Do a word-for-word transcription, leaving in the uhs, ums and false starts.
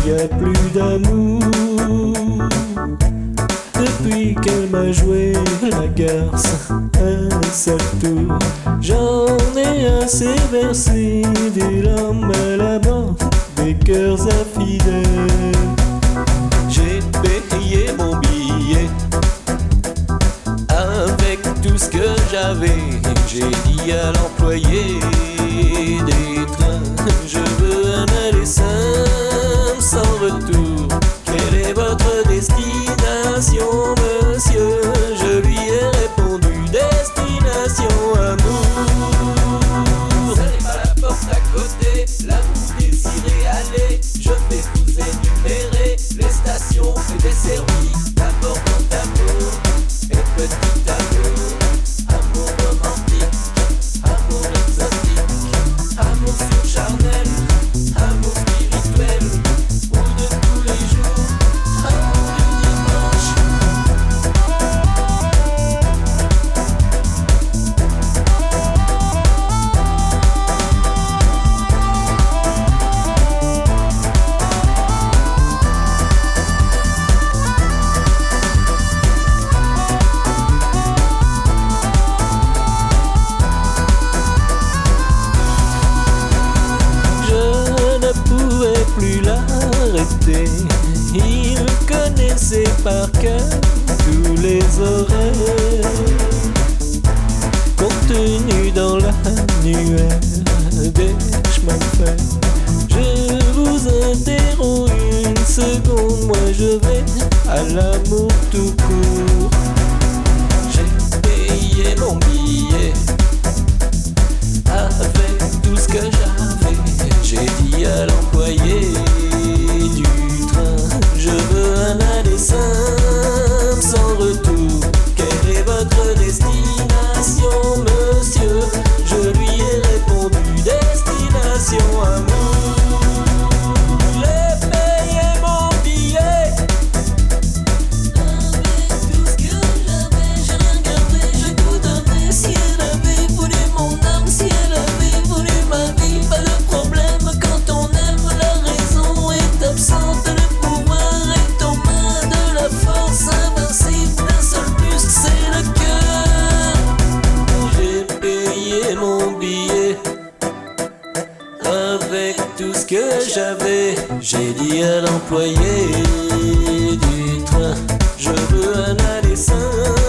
il y a plus d'amour. Depuis qu'elle m'a joué la garce un seul tour, j'en ai assez versé des larmes à la mort, des cœurs infidèles. J'ai payé mon billet avec tout ce que j'avais. J'ai dit à l'employé des trains, je veux un aller simple sans retour. Quelle est votre destination, monsieur? Je lui ai répondu, destination amour. Ce n'est pas la porte à côté, l'amour désiré, allez. Je vais vous énumérer les stations et desservies. D'abord grand amour et petit amour, amour romantique, amour exotique, amour surcharnel, amour spirituel, ou de tous les jours, amour du dimanche. Plus l'arrêter, il connaissait par cœur tous les horaires contenus dans l'annuaire des chemins de fer. Je vous interromps une seconde, moi je vais à l'amour tout court. J'ai payé mon billet avec tout ce que j'avais. J'ai dit à l'employé du train, je veux un aller simple sans retour. Quelle est votre destination, monsieur? Je lui ai répondu, destination amour. J'ai payé mon billet avec tout ce que j'avais. J'ai rien gardé, j'ai tout donné. Si elle avait voulu mon âme, si elle avait voulu ma vie, pas de problème. Quand on aime, la raison est absente, le pouvoir est aux mains de la force invincible d'un seul muscle, c'est le cœur. J'ai payé mon billet avec tout ce que j'avais. J'ai dit à l'employé du train, je veux un aller simple